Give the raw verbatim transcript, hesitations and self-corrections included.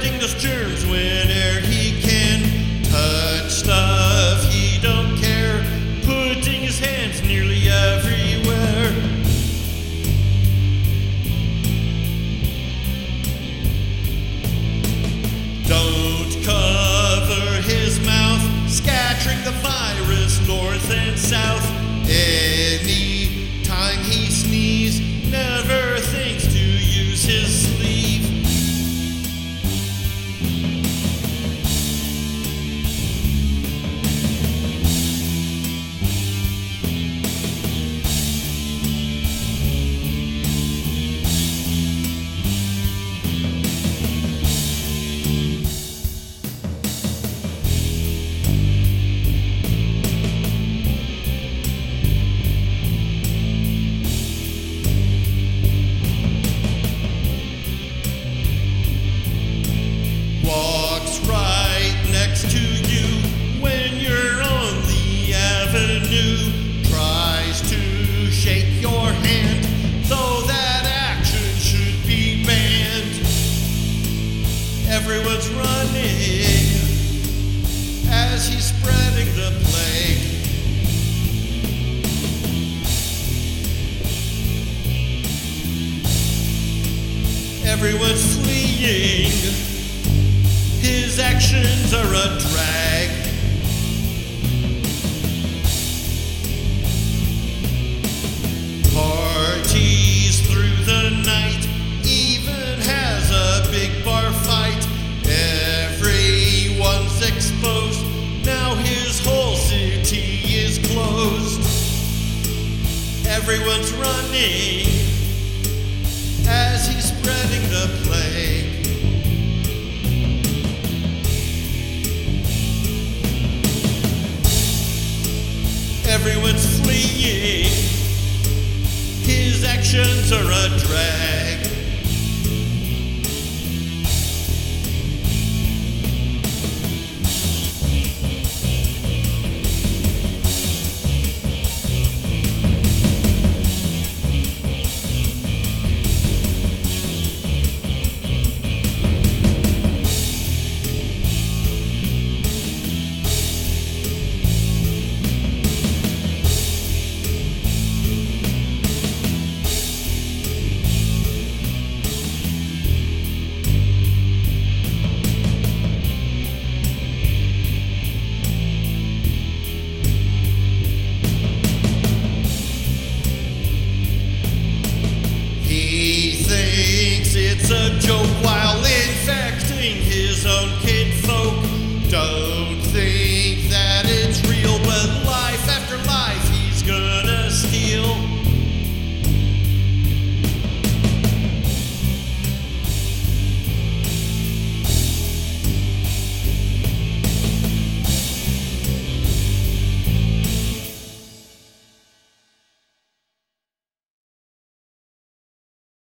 fighting those germs whene'er he can. Touch stuff he don't care, putting his hands nearly everywhere. Don't cover his mouth, scattering the virus north and south. Any time he sneezes, never thinks to use his sleeve. Walks right next to you when you're on the avenue. Tries to shake your hand, though that action should be banned. Everyone's running as he's spreading the plague. Everyone's fleeing. His actions are a drag. Parties through the night, even has a big bar fight. Everyone's exposed, now his whole city is closed. Everyone's running as he's spreading the plague. Everyone's fleeing. His actions are a drag.